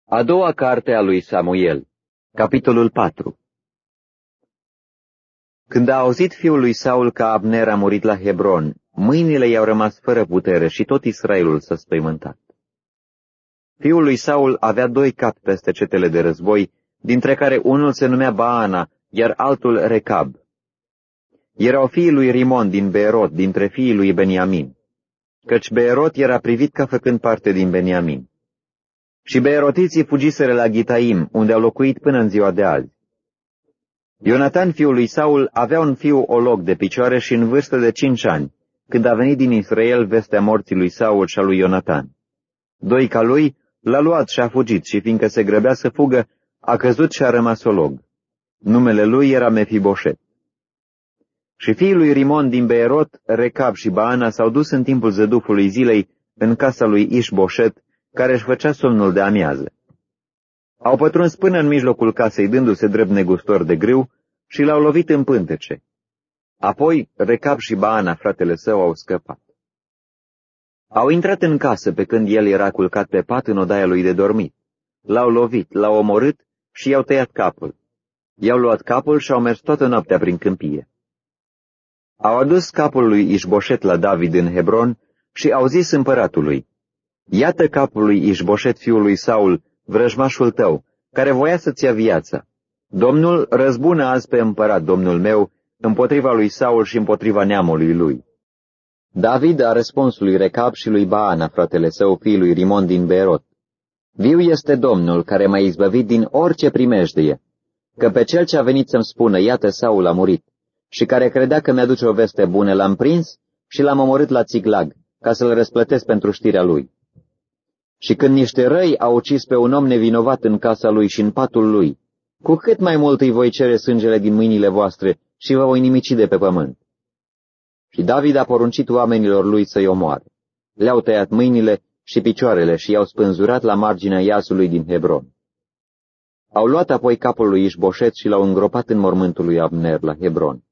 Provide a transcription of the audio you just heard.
A doua carte a lui Samuel, capitolul 4. Când a auzit fiul lui Saul că Abner a murit la Hebron, mâinile i-au rămas fără putere și tot Israelul s-a spăimântat. Fiul lui Saul avea 2 capi peste cetele de război, dintre care unul se numea Baana, iar altul Recab. Erau fiii lui Rimon din Beerot, dintre fiii lui Beniamin, căci Beerot era privit ca făcând parte din Beniamin. Și beerotiții fugiseră la Ghitaim, unde au locuit până în ziua de azi. Ionatan, fiul lui Saul, avea un fiu olog de picioare și în vârstă de 5 ani, când a venit din Israel vestea morții lui Saul și a lui Ionatan. 2 ca lui l-a luat și a fugit și, fiindcă se grăbea să fugă, a căzut și a rămas olog. Numele lui era Mefiboset. Și fiii lui Rimon din Beerot, Recab și Baana s-au dus în timpul zădufului zilei în casa lui Ișboșet, care își făcea somnul de amiază. Au pătruns până în mijlocul casei, dându-se drept negustor de grâu, și l-au lovit în pântece. Apoi Recab și Baana, fratele său, au scăpat. Au intrat în casă pe când el era culcat pe pat în odaia lui de dormit. L-au lovit, l-au omorât și i-au tăiat capul. I-au luat capul și au mers toată noaptea prin câmpie. Au adus capul lui Ișboșet la David în Hebron și au zis împăratului: Iată capul lui Ișboșet, fiul lui Saul, vrăjmașul tău, care voia să-ți ia viața. Domnul răzbună azi pe împărat, domnul meu, împotriva lui Saul și împotriva neamului lui. David a răspuns lui Recab și lui Baana, fratele său, fiul lui Rimon din Beerot: Viu este Domnul, care m-a izbăvit din orice primejdeie, că pe cel ce a venit să-mi spună, iată, Saul a murit, și care credea că mi-aduce o veste bună, l-am prins și l-am omorât la Țiclag, ca să-l răsplătesc pentru știrea lui. Și când niște răi au ucis pe un om nevinovat în casa lui și în patul lui, cu cât mai mult îi voi cere sângele din mâinile voastre și vă voi nimici de pe pământ. Și David a poruncit oamenilor lui să-i omoare. Le-au tăiat mâinile și picioarele și i-au spânzurat la marginea iasului din Hebron. Au luat apoi capul lui Ișboșet și l-au îngropat în mormântul lui Abner la Hebron.